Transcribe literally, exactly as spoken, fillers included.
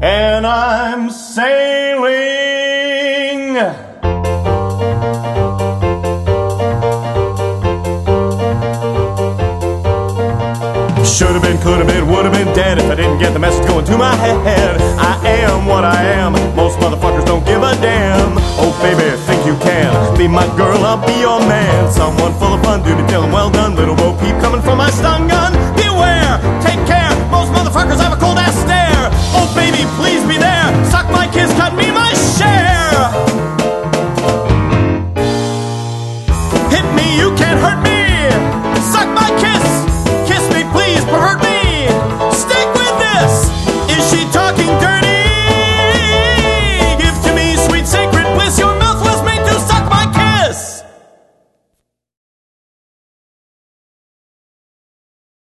and I'm sailing. Should've been, could've been, would've been dead if I didn't get the message going to my head. I am what I am, most motherfuckers don't give a damn. Oh baby, think you can be my girl, I'll be your man. Someone full of fun, duty till I'm well done. Little Bo Peep coming from my stung